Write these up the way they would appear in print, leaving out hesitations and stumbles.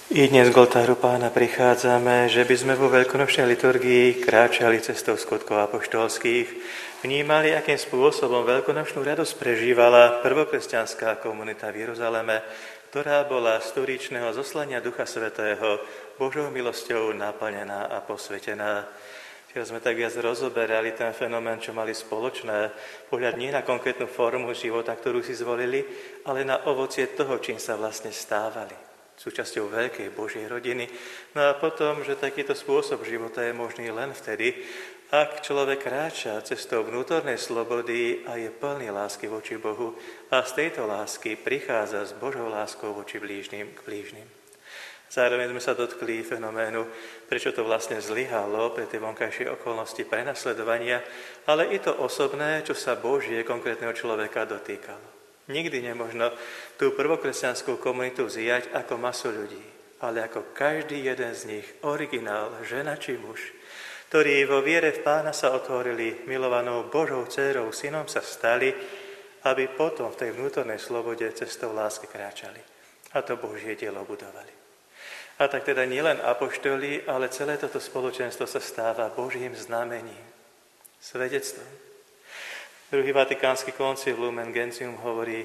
I dnes k oltáru Pána prichádzame, že by sme vo veľkonočnej liturgii kráčali cestou skutkov apoštolských, vnímali, akým spôsobom veľkonočnú radosť prežívala prvokresťanská komunita v Jeruzaleme, ktorá bola z storičného zoslania Ducha Svätého Božou milosťou naplnená a posvetená. Teraz sme tak viac rozoberali ten fenomén, čo mali spoločné, pohľad nie na konkrétnu formu života, ktorú si zvolili, ale na ovocie toho, čím sa vlastne stávali. Súčasťou veľkej Božej rodiny. No a potom, že takýto spôsob života je možný len vtedy, ak človek kráča cestou vnútornej slobody a je plný lásky voči Bohu a z tejto lásky prichádza s Božou láskou voči blížnym k blížnym. Zároveň sme sa dotkli fenoménu, prečo to vlastne zlyhalo pre tie vonkajšie okolnosti prenasledovania, ale i to osobné, čo sa Božie konkrétneho človeka dotýkalo. Nikdy nemožno tú prvokresťanskú komunitu vziať ako masu ľudí, ale ako každý jeden z nich, originál, žena či muž, ktorí vo viere v Pána sa otvorili, milovanou Božou dcérou, synom sa stali, aby potom v tej vnútornej slobode cestou lásky kráčali. A to Božie dielo budovali. A tak teda nielen apoštoli, ale celé toto spoločenstvo sa stáva Božím znamením, svedectvom. Druhý vatikánsky koncil Lumen Gentium hovorí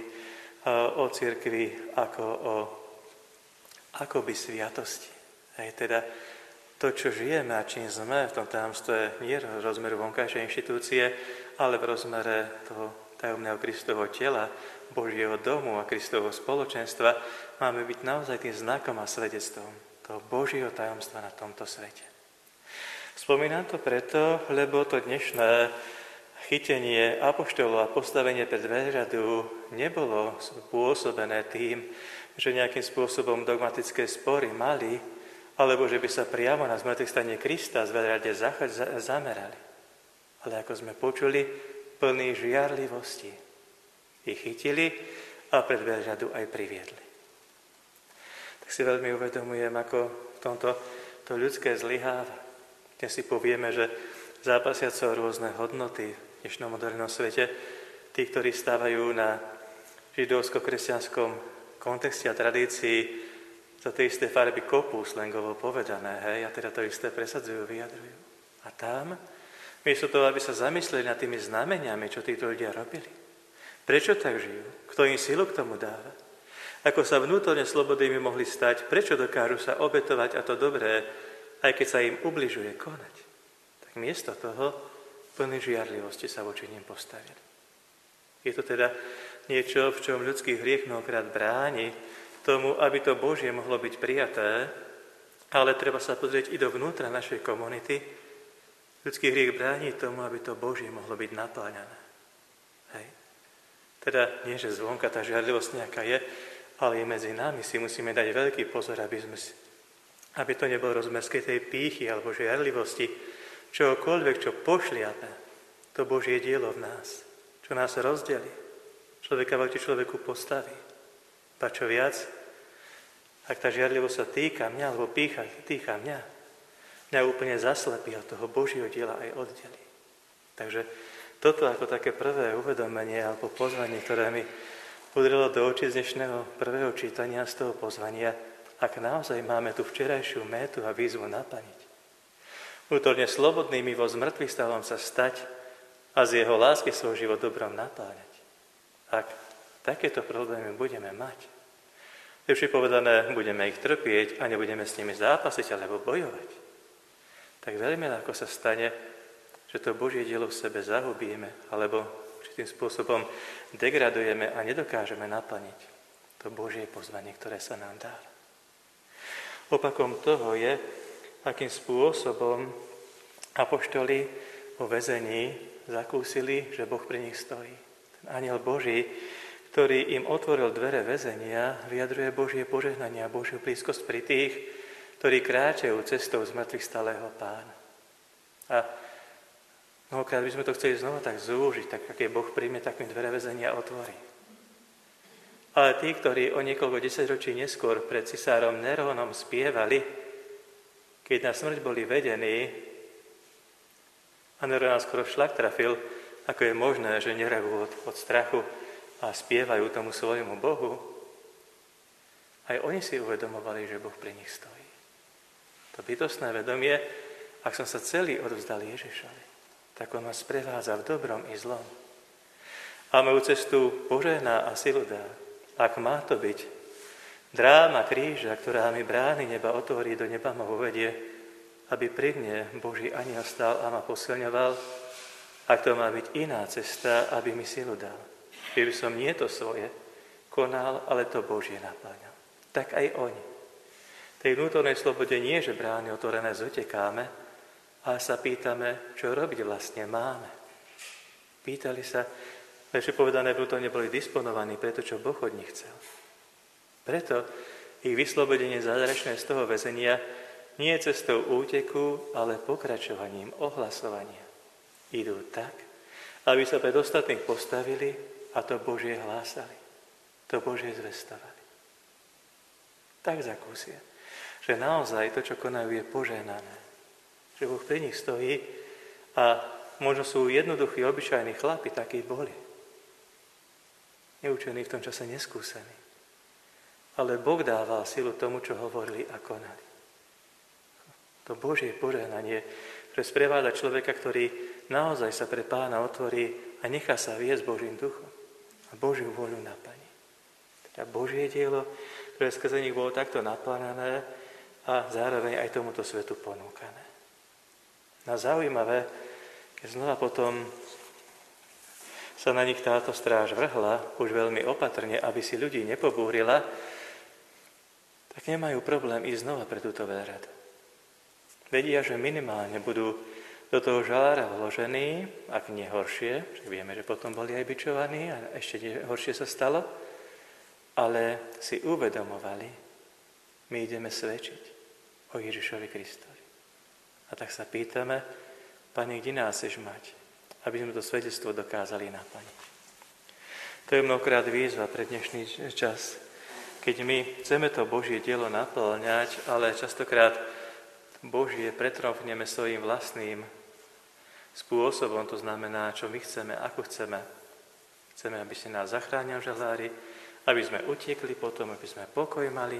o cirkvi ako o akoby sviatosti. Teda to, čo žijeme a čím sme v tom tajomstve, nie v rozmeru vonkajšej inštitúcie, ale v rozmere toho tajomného Kristovho tela, Božieho domu a Kristovho spoločenstva, máme byť naozaj tým znakom a svedectvom toho Božieho tajomstva na tomto svete. Spomínam to preto, lebo to dnešné chytenie apoštolov a postavenie pred dveřadu nebolo spôsobené tým, že nejakým spôsobom dogmatické spory mali, alebo že by sa priamo na zmŕtvychvstanie Krista z dveřade zamerali. Ale ako sme počuli, plný žiarlivosti ich chytili a pred dveřadu aj priviedli. Tak si veľmi uvedomujem, ako v tomto to ľudské zlyháva. Dnes si povieme, že zápasiaco rôzne hodnoty v dnešnom modernom svete, tí, ktorí stávajú na židovsko-kresťanskom kontexte a tradícii, za tie isté farby kopú, slangovo povedané, hej, a teda to isté presadzujú, vyjadrujú. A tam, miesto toho, aby sa zamysleli nad tými znameniami, čo títo ľudia robili, prečo tak žijú, kto im silu k tomu dáva, ako sa vnútorne slobodnými mohli stať, prečo dokážu sa obetovať a to dobré, aj keď sa im ubližuje konať, tak miesto toho plný žiarlivosti sa voči nim postavili. Je to teda niečo, v čom ľudský hriech mnohokrát bráni tomu, aby to Božie mohlo byť prijaté, ale treba sa pozrieť i dovnútra našej komunity. Ľudský hriech bráni tomu, aby to Božie mohlo byť napáľané. Hej. Teda nie, že zvonka tá žiarlivosť nejaká je, ale i medzi nami si musíme dať veľký pozor, aby to nebol rozmerskej tej pýchy alebo žiarlivosti, čokoľvek, čo pošliape, to Božie dielo v nás, čo nás rozdelí, človeka voči človeku postaví. A čo viac, ak tá žiarlivosť sa týka mňa, alebo týka mňa úplne zaslepí a toho Božieho diela aj oddelí. Takže toto ako také prvé uvedomenie alebo pozvanie, ktoré mi udrelo do očí z dnešného prvého čítania z toho pozvania, ak naozaj máme tú včerajšiu métu a výzvu naplniť. Vnútorne slobodnými vo zmŕtvychvstalom sa stať a z jeho lásky svoj život dobrom napáľať. Ak takéto problémy budeme mať, lepšie povedané, budeme ich trpieť a nebudeme s nimi zápasiť alebo bojovať, tak veľmi ľahko sa stane, že to Božie dielo v sebe zahubíme alebo určitým spôsobom degradujeme a nedokážeme naplniť to Božie pozvanie, ktoré sa nám dáva. Opakom toho je, akým spôsobom apoštoli vo väzení zakúsili, že Boh pri nich stojí. Ten anjel Boží, ktorý im otvoril dvere väzenia, vyjadruje Božie požehnanie a Božiu blízkosť pri tých, ktorí kráčajú cestou zmŕtvychvstalého Pána. A mnohokrát by sme to chceli znova tak zúžiť, tak aké Boh príjme, tak mi dvere väzenia otvorí. Ale tí, ktorí o niekoľko desaťročí neskôr pred cisárom Nerónom spievali, keď na smrť boli vedení a Nerón nás skoro šlak trafil, ako je možné, že nerevú od strachu a spievajú tomu svojmu Bohu, Aj oni si uvedomovali, že Boh pri nich stojí. To bytostné vedomie, ak som sa celý odvzdal Ježišovi, tak on ma sprevádza v dobrom i zlom. A moju cestu požehná a silu dá. Ak má to byť dráma kríža, ktorá mi brány neba otvorí, do neba ma uvedie, aby pri mne Boží anjel stál a ma posilňoval, ak to má byť iná cesta, aby mi silu dal. Keby som nie to svoje konal, ale to Božie naplňal. Tak aj oni. Tej vnútornej slobode nie, že brány otvorené zotekáme, ale sa pýtame, čo robiť vlastne máme. Pýtali sa, lepšie povedané, vnútorne boli disponovaní pre to, čo Boh od nich chcel. Preto ich vyslobodenie zázračné z toho väzenia nie je cestou úteku, ale pokračovaním ohlasovania. Idú tak, aby sa pred ostatných postavili a to Božie hlásali. To Božie zvestovali. Tak zakúsia, že naozaj to, čo konajú, je požehnané. Že Boh pri nich stojí a možno sú jednoduchí, obyčajní chlapi, takí boli. Neučení v tom čase, neskúsení. Ale Boh dával silu tomu, čo hovorili a konali. To Božie požehnanie, ktoré sprevádza človeka, ktorý naozaj sa pre Pána otvorí a nechá sa viesť Božím duchom a Božiu voľu naplní. Teda Božie dielo, ktoré skrze nich bolo takto naplnené a zároveň aj tomuto svetu ponúkané. No zaujímavé, keď znova potom sa na nich táto stráž vrhla, už veľmi opatrne, aby si ľudí nepobúrila, tak nemajú problém ísť znova pre túto veľradu. Vedia, že minimálne budú do toho žalára vložení, ak nie horšie, že vieme, že potom boli aj bičovaní a ešte horšie sa stalo, ale si uvedomovali, my ideme svedčiť o Ježišovi Kristovi. A tak sa pýtame, Pane, kde nás chceš mať, aby sme to svedectvo dokázali naplniť. To je mnohokrát výzva pre dnešný čas, keď my chceme to Božie dielo naplňať, ale častokrát Božie pretromfneme svojím vlastným spôsobom, to znamená, čo my chceme, ako chceme. Chceme, aby si nás zachránil žalári, aby sme utiekli potom, aby sme pokoj mali,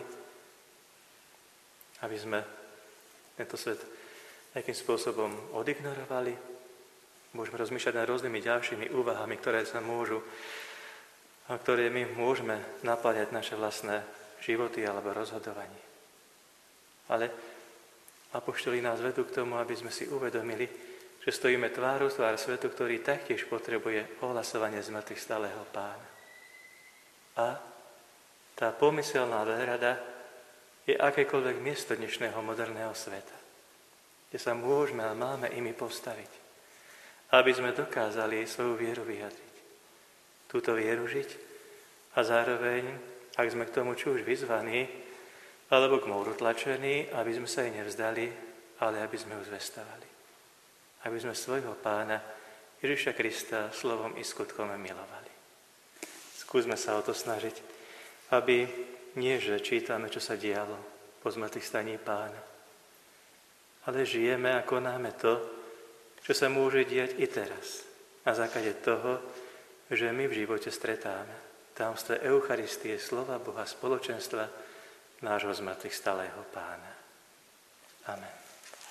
aby sme tento svet nejakým spôsobom odignorovali. Môžeme rozmýšľať nad rôznymi ďalšími úvahami, ktoré sa môžu a ktoré my môžeme napájať naše vlastné životy alebo rozhodovanie. Ale apoštoli nás vedú k tomu, aby sme si uvedomili, že stojíme tvárou tvár svetu, ktorý taktiež potrebuje ohlasovanie z mŕtvych stáleho Pána. A tá pomyselná veľrada je akékoľvek miesto dnešného moderného sveta, kde sa môžeme a máme imi postaviť, aby sme dokázali svoju vieru vyjadriť. Túto vieru žiť a zároveň, ak sme k tomu či už vyzvaní, alebo k múru tlačení, aby sme sa jej nevzdali, ale aby sme ju zvestovali. Aby sme svojho Pána Ježiša Krista slovom i skutkom milovali. Skúsme sa o to snažiť, aby nie, že čítame, čo sa dialo po zmrtvých staní Pána, ale žijeme a konáme to, čo sa môže diať i teraz. Na základe toho, že my v živote stretáme tajomstvo Eucharistie, slova Boha, spoločenstva nášho zmrtvých stalého Pána. Amen.